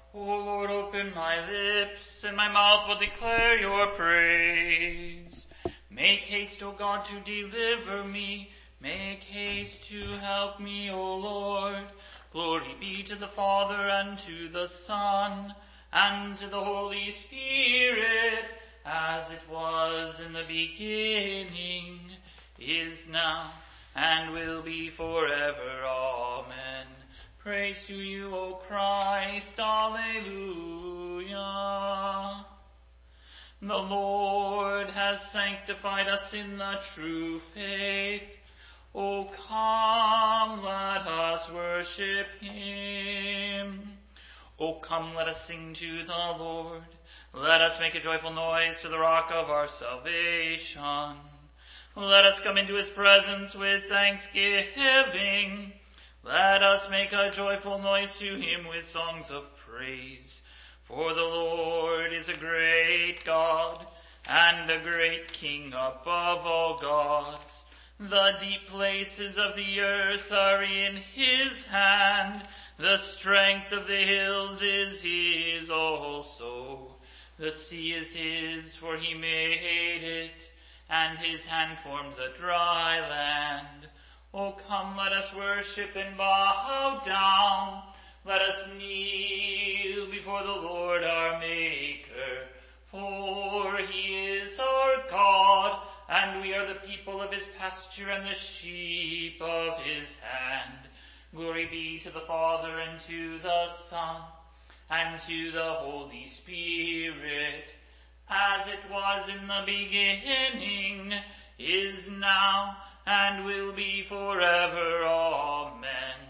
O Lord, open my lips, and my mouth will declare your praise. Make haste, O God, to deliver me. Make haste to help me, O Lord. Glory be to the Father, and to the Son, and to the Holy Spirit, as it was in the beginning, is now, and will be forever. Amen. Praise to you, O Christ. Alleluia. The Lord has sanctified us in the true faith. O come, let us worship him. O come, let us sing to the Lord. Let us make a joyful noise to the rock of our salvation. Let us come into his presence with thanksgiving. Let us make a joyful noise to him with songs of praise. For the Lord is a great God and a great King above all gods. The deep places of the earth are in his hand. The strength of the hills is his also. The sea is his, for he made it, and his hand formed the dry land. O come, let us worship and bow down. Let us kneel before the Lord our Maker. For he is our God, and we are the people of his pasture and the sheep of his hand. Glory be to the Father, and to the Son, and to the Holy Spirit, as it was in the beginning, is now, and will be forever. Amen.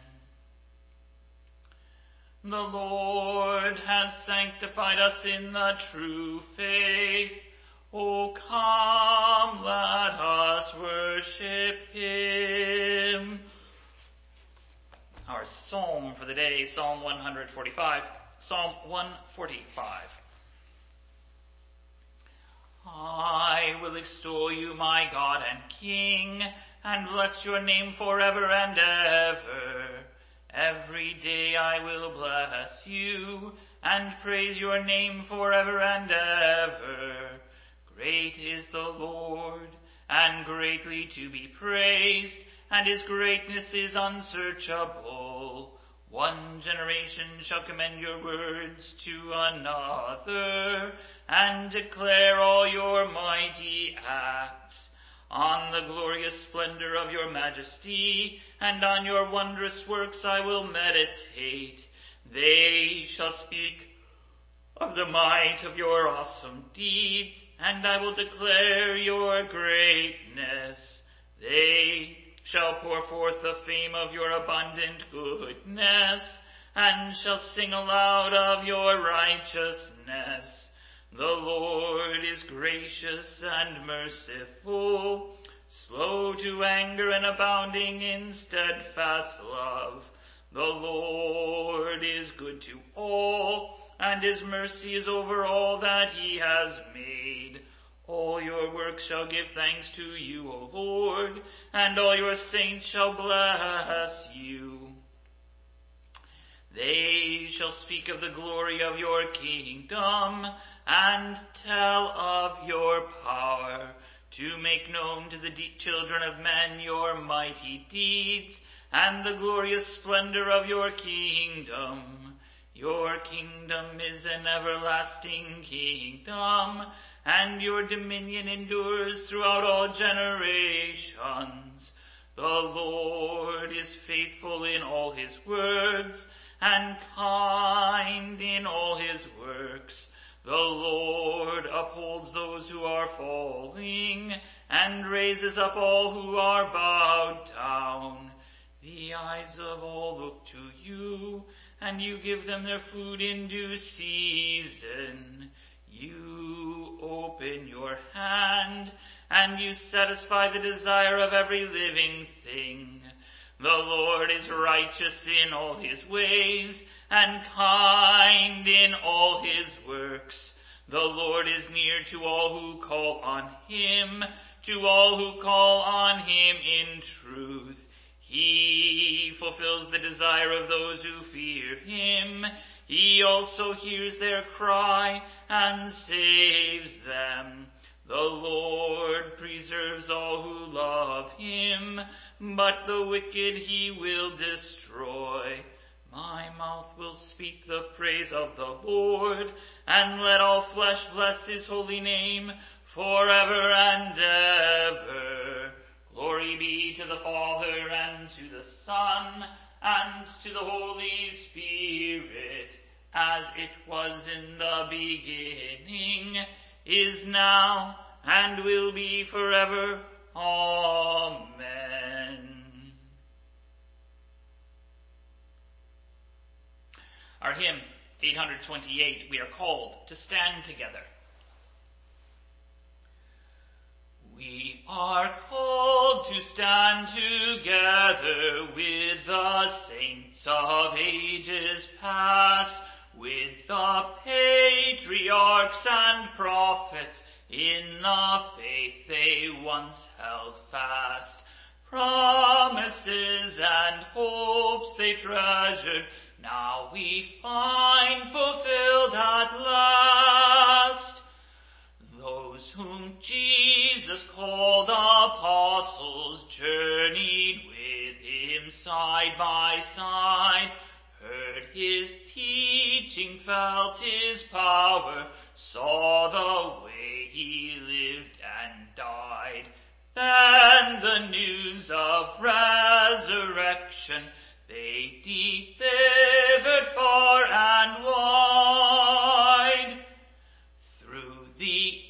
The Lord has sanctified us in the true faith. O come, let us worship him. Our psalm for the day, Psalm 145. Psalm 145. I will extol you, my God and King, and bless your name forever and ever. Every day I will bless you, and praise your name forever and ever. Great is the Lord, and greatly to be praised, and his greatness is unsearchable. One generation shall commend your words to another, and declare all your mighty acts. On the glorious splendor of your majesty, and on your wondrous works I will meditate. They shall speak of the might of your awesome deeds, and I will declare your greatness. They shall pour forth the fame of your abundant goodness, and shall sing aloud of your righteousness. The Lord is gracious and merciful, slow to anger and abounding in steadfast love. The Lord is good to all, and his mercy is over all that he has made. All your works shall give thanks to you, O Lord, and all your saints shall bless you. They shall speak of the glory of your kingdom, and tell of your power, to make known to the children of men your mighty deeds, and the glorious splendor of your kingdom. Your kingdom is an everlasting kingdom, and your dominion endures throughout all generations. The Lord is faithful in all his words, and kind in all his works. The Lord upholds those who are falling, and raises up all who are bowed down. The eyes of all look to you, and you give them their food in due season. You open your hand, and you satisfy the desire of every living thing. The Lord is righteous in all his ways, and kind in all his works. The Lord is near to all who call on him, to all who call on him in truth. He fulfills the desire of those who fear him. He also hears their cry and saves them. The Lord preserves all who love him, but the wicked he will destroy. My mouth will speak the praise of the Lord, and let all flesh bless his holy name forever and ever. Glory be to the Father, and to the Son, and to the Holy Spirit, as it was in the beginning, is now, and will be forever. Amen. Our hymn, 828, we are called to stand together. We are called to stand together with the saints of ages past, with the patriarchs and prophets in the faith they once held fast. Promises and hopes they treasured, now we find fulfilled at last. Those whom Jesus called apostles journeyed with him side by side, heard his teaching, felt his power, saw the way he lived and died. Then the news of resurrection they delivered far and wide. Through the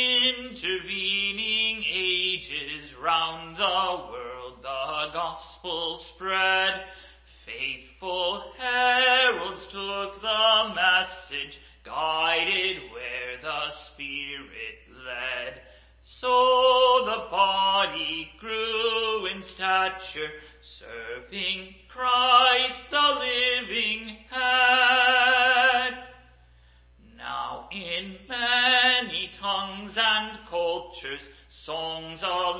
intervening ages round the world the gospel spread. Faithful heralds took the message, guided where the Spirit led. So the body grew in stature, serving Christ the living head. Now in many tongues and cultures songs of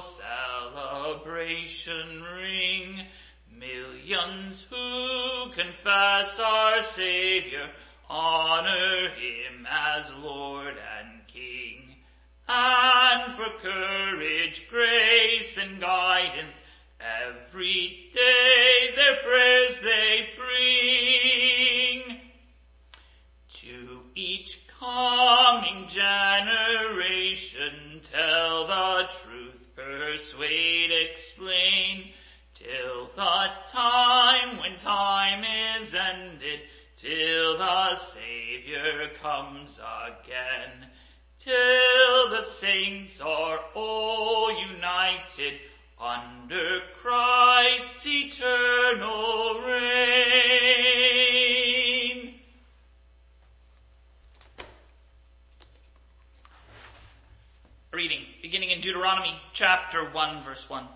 celebration ring. Millions who confess our Savior honor him as Lord and King. And for courage, grace, and guidance every day their prayers they bring. To each coming generation tell the truth, persuade, explain, till the time when time is ended, till the Savior comes again, till the saints are all united under Christ's eternal reign. Reading, beginning in Deuteronomy chapter 1, verse 1.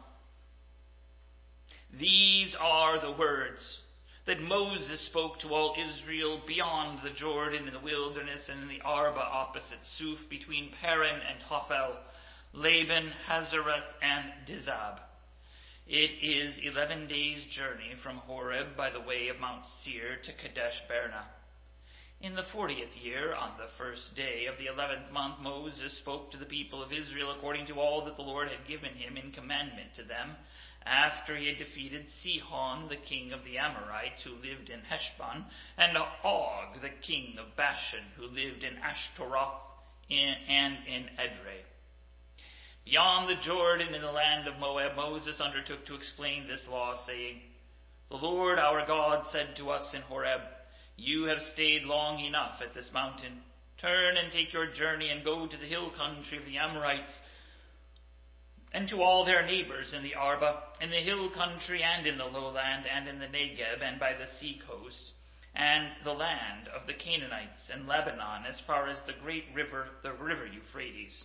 These are the words that Moses spoke to all Israel beyond the Jordan in the wilderness and in the Arba opposite Suf, between Paran and Tophel, Laban, Hazareth, and Dizab. It is 11 days' journey from Horeb by the way of Mount Seir to Kadesh Barnea. In the 40th year, on the first day of the 11th month, Moses spoke to the people of Israel according to all that the Lord had given him in commandment to them, after he had defeated Sihon, the king of the Amorites, who lived in Heshbon, and Og, the king of Bashan, who lived in Ashtaroth and in Edrei. Beyond the Jordan in the land of Moab, Moses undertook to explain this law, saying, The Lord our God said to us in Horeb, You have stayed long enough at this mountain. Turn and take your journey and go to the hill country of the Amorites, and to all their neighbors in the Arba, in the hill country and in the lowland, and in the Negeb, and by the sea coast, and the land of the Canaanites, and Lebanon, as far as the great river, the river Euphrates.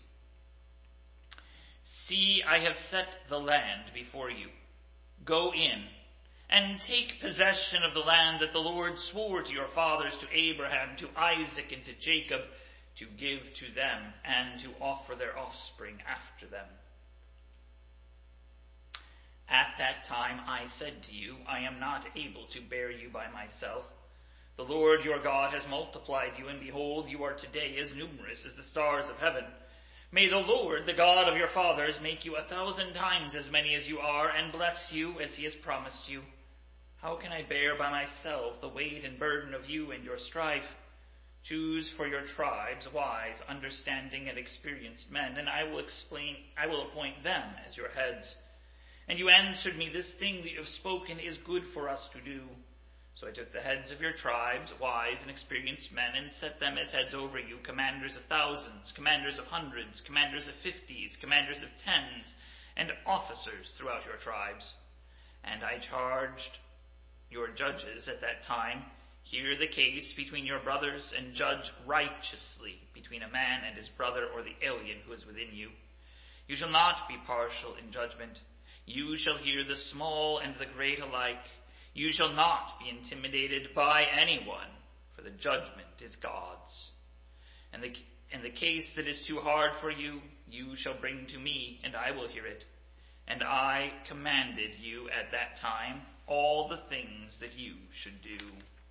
See, I have set the land before you. Go in, and take possession of the land that the Lord swore to your fathers, to Abraham, to Isaac, and to Jacob, to give to them, and to offer their offspring after them. At that time I said to you, I am not able to bear you by myself. The Lord your God has multiplied you, and behold, you are today as numerous as the stars of heaven. May the Lord, the God of your fathers, make you 1,000 times as many as you are, and bless you as he has promised you. How can I bear by myself the weight and burden of you and your strife? Choose for your tribes wise, understanding, and experienced men, and I will appoint them as your heads. And you answered me, this thing that you have spoken is good for us to do. So I took the heads of your tribes, wise and experienced men, and set them as heads over you, commanders of thousands, commanders of hundreds, commanders of 50s, commanders of 10s, and officers throughout your tribes. And I charged your judges at that time, hear the case between your brothers, and judge righteously between a man and his brother, or the alien who is within you. You shall not be partial in judgment. You shall hear the small and the great alike. You shall not be intimidated by anyone, for the judgment is God's. And the case that is too hard for you, you shall bring to me, and I will hear it. And I commanded you at that time all the things that you should do.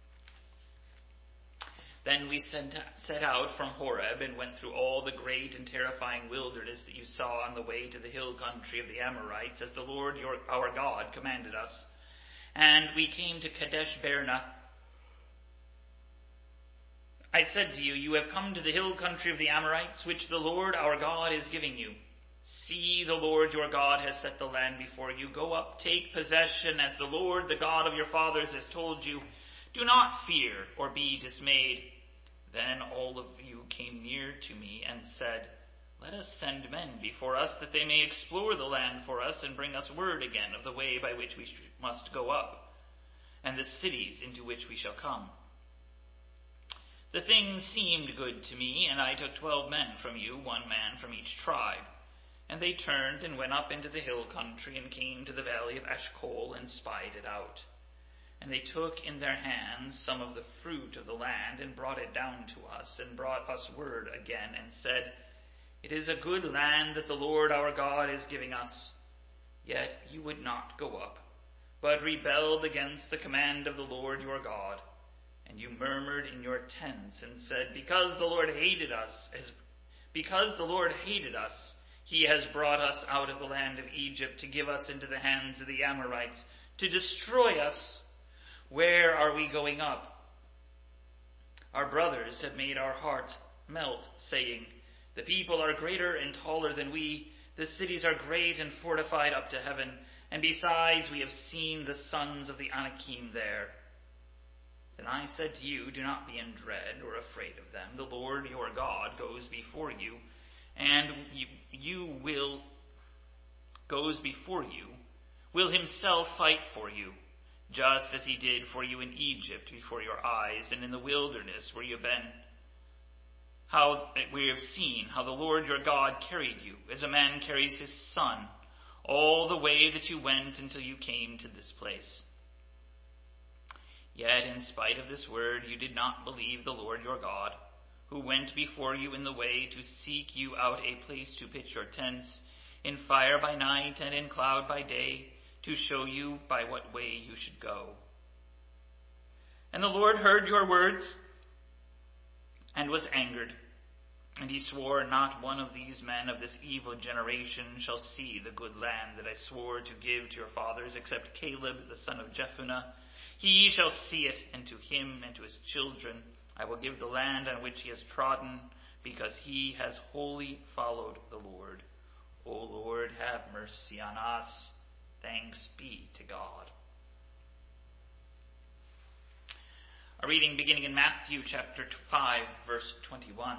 Then we set out from Horeb and went through all the great and terrifying wilderness that you saw on the way to the hill country of the Amorites, as the Lord our God commanded us. And we came to Kadesh Barnea. I said to you, you have come to the hill country of the Amorites, which the Lord our God is giving you. See, the Lord your God has set the land before you. Go up, take possession, as the Lord, the God of your fathers, has told you. Do not fear or be dismayed. Then all of you came near to me and said, let us send men before us, that they may explore the land for us, and bring us word again of the way by which we must go up, and the cities into which we shall come. The thing seemed good to me, and I took 12 men from you, 1 man from each tribe. And they turned and went up into the hill country, and came to the valley of Eshcol, and spied it out. And they took in their hands some of the fruit of the land, and brought it down to us, and brought us word again, and said, it is a good land that the Lord our God is giving us. Yet you would not go up, but rebelled against the command of the Lord your God. And you murmured in your tents, and said, because the Lord hated us, he has brought us out of the land of Egypt to give us into the hands of the Amorites, to destroy us. Where are we going up? Our brothers have made our hearts melt, saying, the people are greater and taller than we. The cities are great and fortified up to heaven. And besides, we have seen the sons of the Anakim there. Then I said to you, do not be in dread or afraid of them. The Lord your God goes before you, and will himself fight for you, just as he did for you in Egypt before your eyes, and in the wilderness where you have been. How we have seen how the Lord your God carried you, as a man carries his son, all the way that you went until you came to this place. Yet in spite of this word, you did not believe the Lord your God, who went before you in the way to seek you out a place to pitch your tents, in fire by night and in cloud by day, to show you by what way you should go. And the Lord heard your words and was angered. And he swore, not one of these men of this evil generation shall see the good land that I swore to give to your fathers, except Caleb the son of Jephunneh. He shall see it, and to him and to his children I will give the land on which he has trodden, because he has wholly followed the Lord. O Lord, have mercy on us. Thanks be to God. A reading beginning in Matthew chapter 5, verse 21.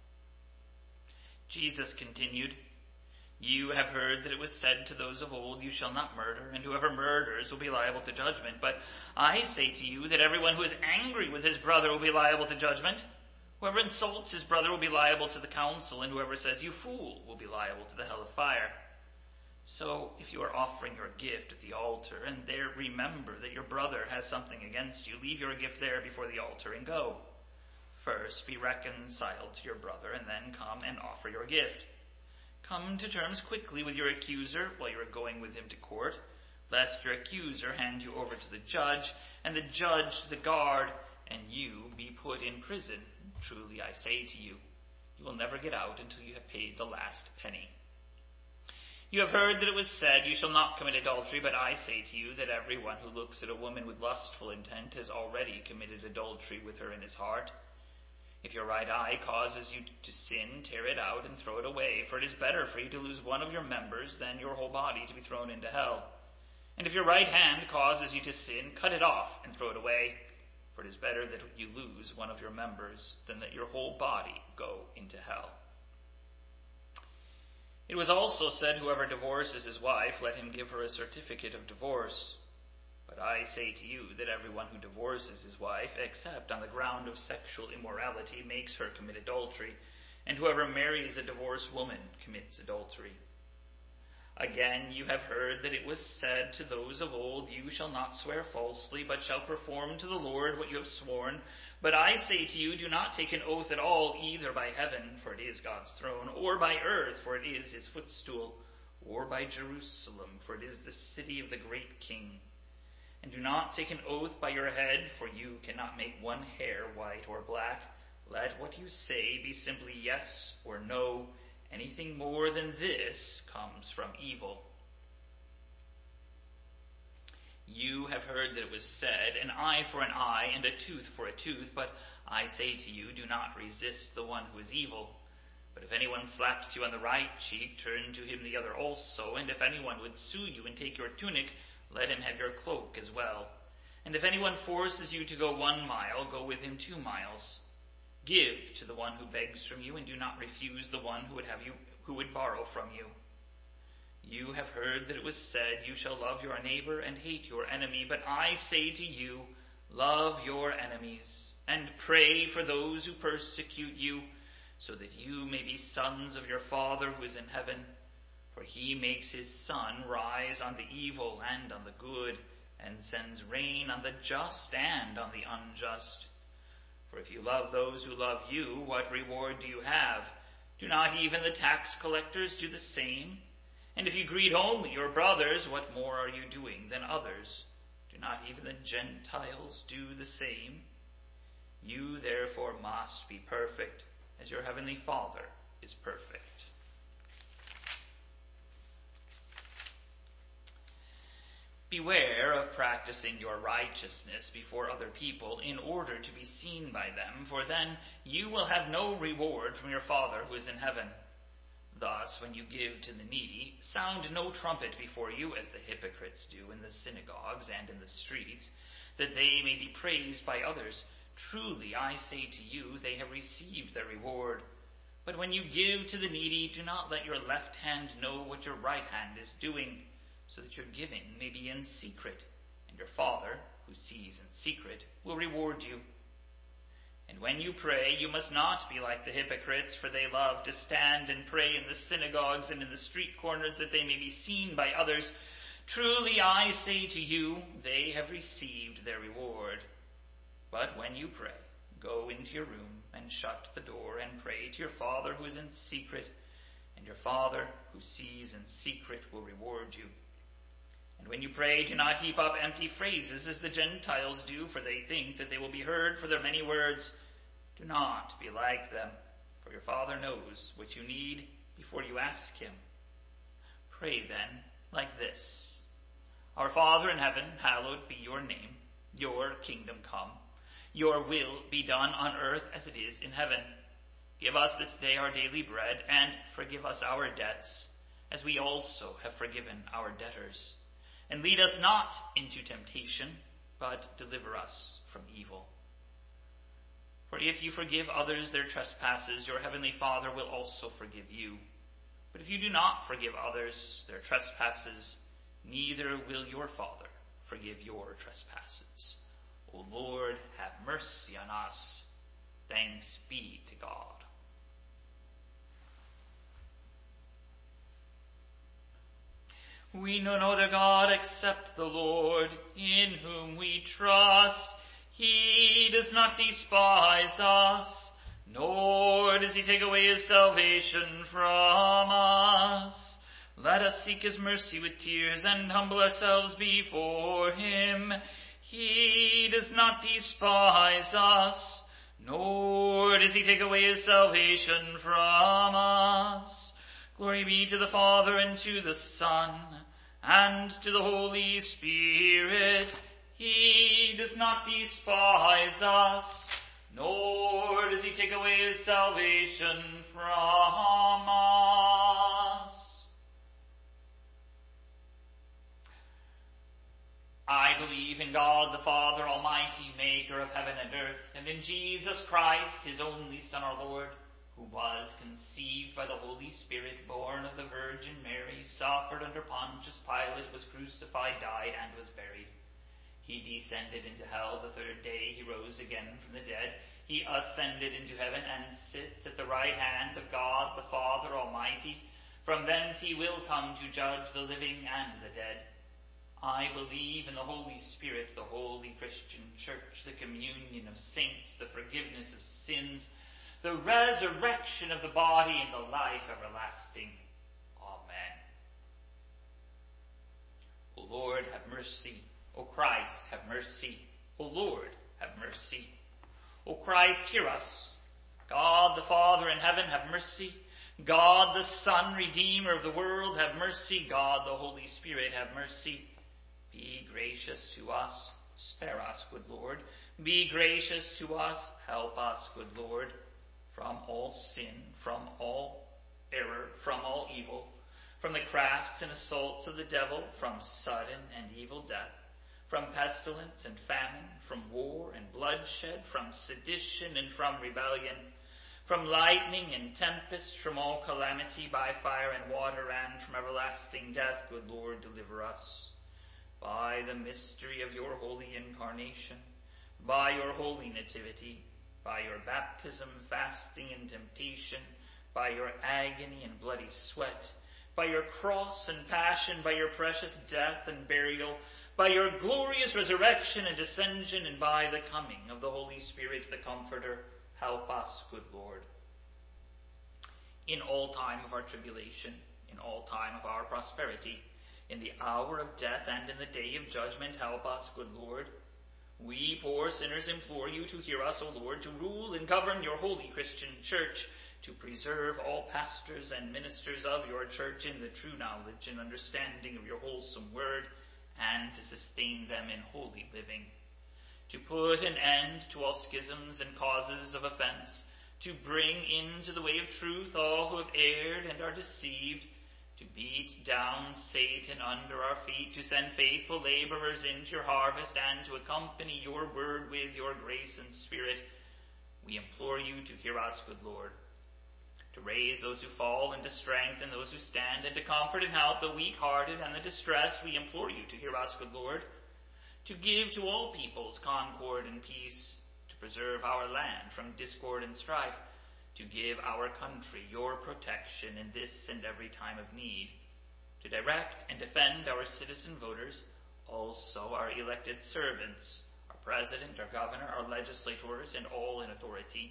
Jesus continued, you have heard that it was said to those of old, you shall not murder, and whoever murders will be liable to judgment. But I say to you that everyone who is angry with his brother will be liable to judgment. Whoever insults his brother will be liable to the council, and whoever says, you fool, will be liable to the hell of fire. So if you are offering your gift at the altar, and there remember that your brother has something against you, leave your gift there before the altar and go. First be reconciled to your brother, and then come and offer your gift. Come to terms quickly with your accuser while you are going with him to court, lest your accuser hand you over to the judge, and the judge to the guard, and you be put in prison. Truly I say to you, you will never get out until you have paid the last penny. You have heard that it was said, you shall not commit adultery, but I say to you that everyone who looks at a woman with lustful intent has already committed adultery with her in his heart. If your right eye causes you to sin, tear it out and throw it away, for it is better for you to lose one of your members than your whole body to be thrown into hell. And if your right hand causes you to sin, cut it off and throw it away, for it is better that you lose one of your members than that your whole body go into hell. It was also said, whoever divorces his wife, let him give her a certificate of divorce. But I say to you that everyone who divorces his wife, except on the ground of sexual immorality, makes her commit adultery, and whoever marries a divorced woman commits adultery. Again, you have heard that it was said to those of old, you shall not swear falsely, but shall perform to the Lord what you have sworn. But I say to you, do not take an oath at all, either by heaven, for it is God's throne, or by earth, for it is his footstool, or by Jerusalem, for it is the city of the great King. And do not take an oath by your head, for you cannot make one hair white or black. Let what you say be simply yes or no. Anything more than this comes from evil. You have heard that it was said, an eye for an eye and a tooth for a tooth, but I say to you, do not resist the one who is evil. But if anyone slaps you on the right cheek, turn to him the other also, and if anyone would sue you and take your tunic, let him have your cloak as well. And if anyone forces you to go 1 mile, go with him 2 miles. Give to the one who begs from you, and do not refuse the one who would borrow from you. You have heard that it was said, you shall love your neighbor and hate your enemy. But I say to you, love your enemies, and pray for those who persecute you, so that you may be sons of your Father who is in heaven. For he makes his sun rise on the evil and on the good, and sends rain on the just and on the unjust. For if you love those who love you, what reward do you have? Do not even the tax collectors do the same? And if you greet only your brothers, what more are you doing than others? Do not even the Gentiles do the same? You therefore must be perfect, as your heavenly Father is perfect. Beware of practicing your righteousness before other people in order to be seen by them, for then you will have no reward from your Father who is in heaven. Thus, when you give to the needy, sound no trumpet before you, as the hypocrites do in the synagogues and in the streets, that they may be praised by others. Truly, I say to you, they have received their reward. But when you give to the needy, do not let your left hand know what your right hand is doing, so that your giving may be in secret, and your Father, who sees in secret, will reward you. And when you pray, you must not be like the hypocrites, for they love to stand and pray in the synagogues and in the street corners, that they may be seen by others. Truly I say to you, they have received their reward. But when you pray, go into your room and shut the door and pray to your Father who is in secret, and your Father who sees in secret will reward you. And when you pray, do not heap up empty phrases as the Gentiles do, for they think that they will be heard for their many words. Do not be like them, for your Father knows what you need before you ask him. Pray then like this: Our Father in heaven, hallowed be your name. Your kingdom come. Your will be done on earth as it is in heaven. Give us this day our daily bread, and forgive us our debts, as we also have forgiven our debtors. And lead us not into temptation, but deliver us from evil. For if you forgive others their trespasses, your heavenly Father will also forgive you. But if you do not forgive others their trespasses, neither will your Father forgive your trespasses. O Lord, have mercy on us. Thanks be to God. We know no other God except the Lord, in whom we trust. He does not despise us, nor does he take away his salvation from us. Let us seek his mercy with tears and humble ourselves before him. He does not despise us, nor does he take away his salvation from us. Glory be to the Father, and to the Son, and to the Holy Spirit. He does not despise us, nor does he take away his salvation from us. I believe in God the Father Almighty, maker of heaven and earth, and in Jesus Christ, his only Son, our Lord, who was conceived by the Holy Spirit, born of the Virgin Mary, suffered under Pontius Pilate, was crucified, died, and was buried. He descended into hell. The third day he rose again from the dead. He ascended into heaven and sits at the right hand of God the Father Almighty. From thence he will come to judge the living and the dead. I believe in the Holy Spirit, the holy Christian Church, the communion of saints, the forgiveness of sins, the resurrection of the body, and the life everlasting. Amen. O Lord, have mercy. O Christ, have mercy. O Lord, have mercy. O Christ, hear us. God the Father in heaven, have mercy. God the Son, Redeemer of the world, have mercy. God the Holy Spirit, have mercy. Be gracious to us. Spare us, good Lord. Be gracious to us. Help us, good Lord. From all sin, from all error, from all evil, from the crafts and assaults of the devil, from sudden and evil death, from pestilence and famine, from war and bloodshed, from sedition and from rebellion, from lightning and tempest, from all calamity by fire and water, and from everlasting death, good Lord, deliver us. By the mystery of your holy incarnation, by your holy nativity, by your baptism, fasting, and temptation, by your agony and bloody sweat, by your cross and passion, by your precious death and burial, by your glorious resurrection and ascension, and by the coming of the Holy Spirit, the Comforter, help us, good Lord. In all time of our tribulation, in all time of our prosperity, in the hour of death and in the day of judgment, help us, good Lord. We poor sinners implore you to hear us, O Lord, to rule and govern your holy Christian Church, to preserve all pastors and ministers of your Church in the true knowledge and understanding of your wholesome word, and to sustain them in holy living, to put an end to all schisms and causes of offense, to bring into the way of truth all who have erred and are deceived, to beat down Satan under our feet, to send faithful laborers into your harvest, and to accompany your word with your grace and spirit. We implore you to hear us, good Lord, to raise those who fall and to strengthen those who stand, and to comfort and help the weak-hearted and the distressed. We implore you to hear us, good Lord, to give to all peoples concord and peace, to preserve our land from discord and strife, to give our country your protection in this and every time of need, to direct and defend our citizen voters, also our elected servants, our president, our governor, our legislators, and all in authority,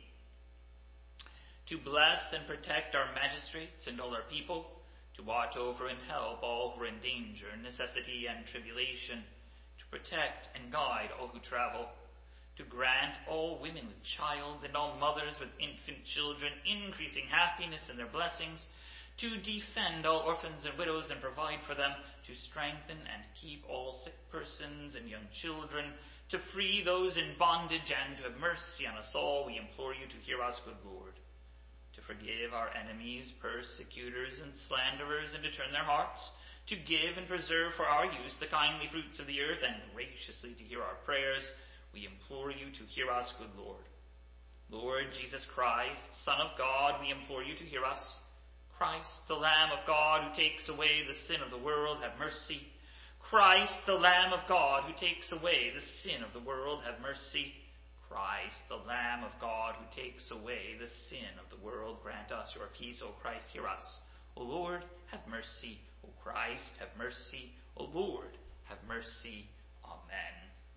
to bless and protect our magistrates and all our people, to watch over and help all who are in danger, necessity, and tribulation, to protect and guide all who travel, to grant all women with child and all mothers with infant children increasing happiness in their blessings, to defend all orphans and widows and provide for them, to strengthen and keep all sick persons and young children, to free those in bondage, and to have mercy on us all. We implore you to hear us, good Lord, to forgive our enemies, persecutors, and slanderers, and to turn their hearts, to give and preserve for our use the kindly fruits of the earth, and graciously to hear our prayers. We implore you to hear us, good Lord. Lord Jesus Christ, Son of God, we implore you to hear us. Christ, the Lamb of God, who takes away the sin of the world, have mercy. Christ, the Lamb of God, who takes away the sin of the world, have mercy. Christ, the Lamb of God, who takes away the sin of the world, grant us your peace. O Christ, hear us. O Lord, have mercy. O Christ, have mercy. O Lord, have mercy. Amen.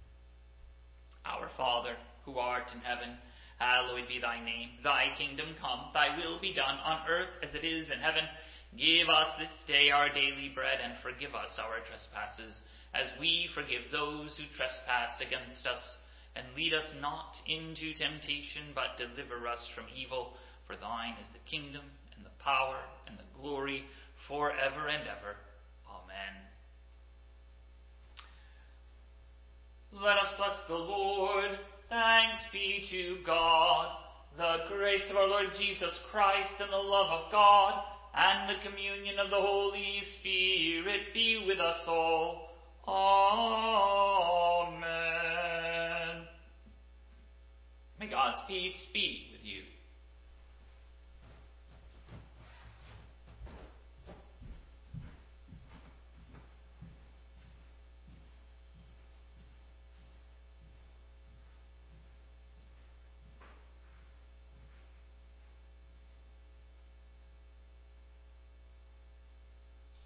Our Father, who art in heaven, hallowed be thy name. Thy kingdom come, thy will be done on earth as it is in heaven. Give us this day our daily bread, and forgive us our trespasses, as we forgive those who trespass against us. And lead us not into temptation, but deliver us from evil. For thine is the kingdom, and the power, and the glory, forever and ever. Amen. Let us bless the Lord. Thanks be to God. The grace of our Lord Jesus Christ, and the love of God, and the communion of the Holy Spirit be with us all. Amen. May God's peace be